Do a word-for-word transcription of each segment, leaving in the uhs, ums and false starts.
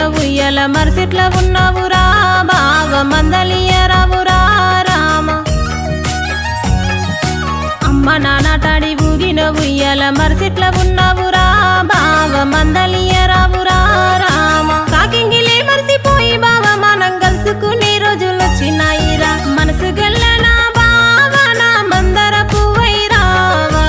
ఉయ్యల మరిసిట్ల ఉన్నావురా బాగా మందలియరావురా రామ అమ్మ నాన్నటాడి ఊగిన ఉయ్యల మరిసిట్ల ఉన్నావురా బాగా మందలియరావురా రామ కాకింగిలే మరిసిపోయి బావ మనం కలుసుకునే రోజులొచ్చినాయిరా మనసు గల్లనా బావ నా మందర పువ్వై రావా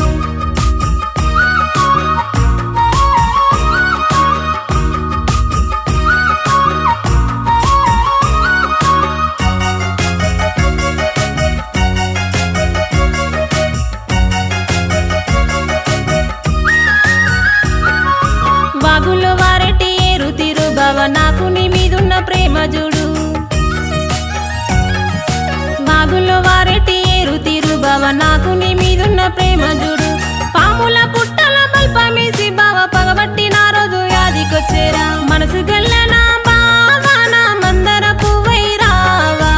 వాగుల్లో వారెటి ఏరు తీరు బావ నాకు నీ మీదున్న ప్రేమ చూడు వాగుల్లో వారెటి ఏరు తీరు బావ నాకు నీ మీదున్న ప్రేమ చూడు పాముల పుట్టల బల్పమేసి బావ పగబట్టి నా రోజు యాదికొచ్చేరా మనసు గల్లనా బావ నా మందర పువ్వై రావా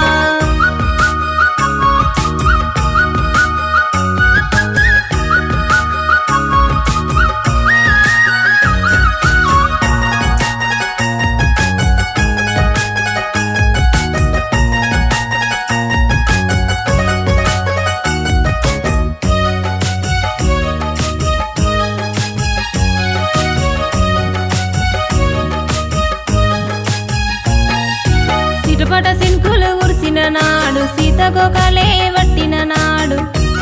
చిటపట సిన్కులు ఉరిసిన నాడు సీతకొకలే వట్టిన నాడు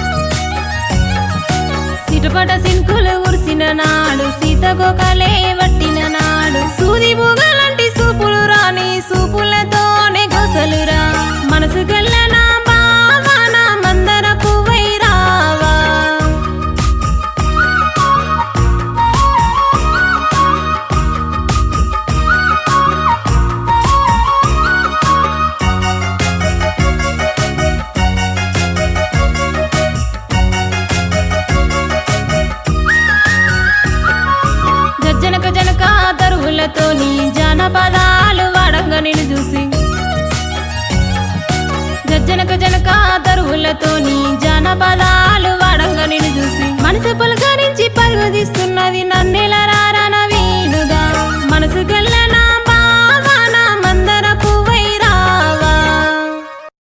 చిటపట సిన్కులు ఉరిసిన నాడు సీతకొకలే వట్టిన నాడు సూది బుగలాంటి సూపులు రాని సూపులతోనే గొసలురా మనసు గల్లనా బావ నా మందర పువ్వై రావా జనక జనక దరువులతోని జానపదాలు వాడంగా నేను చూసి జనక జనక దరువులతోని జానపద